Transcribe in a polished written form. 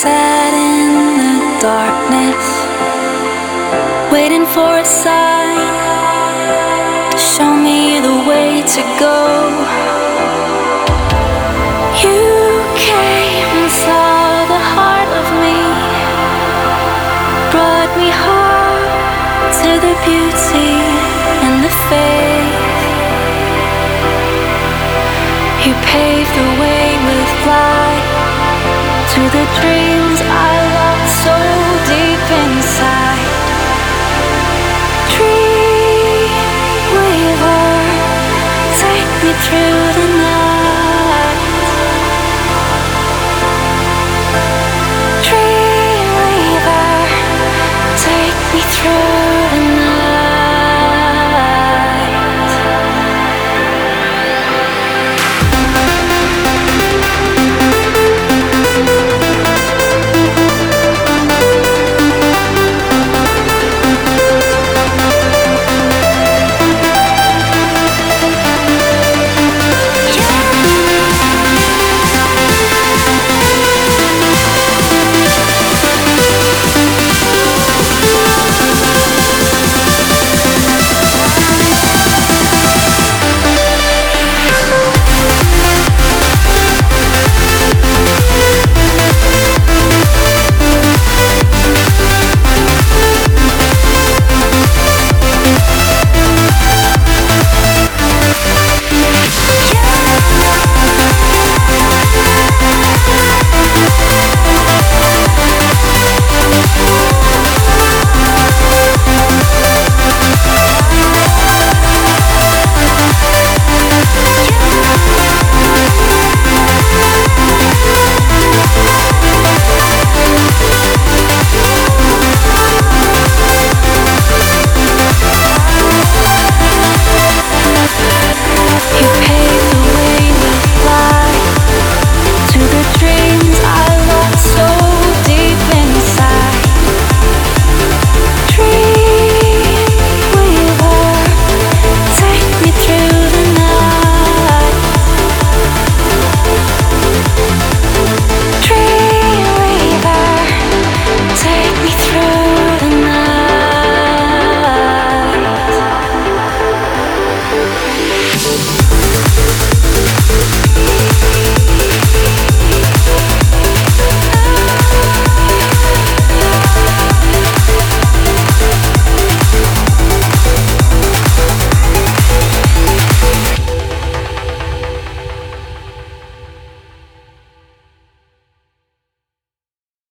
sat in the darkness, waiting for a sign to show me the way to go. You came and saw the heart of me, brought me home to the beauty and the faith. You paved the way with light to the dreams I locked so deep inside. Dream weaver, take me through the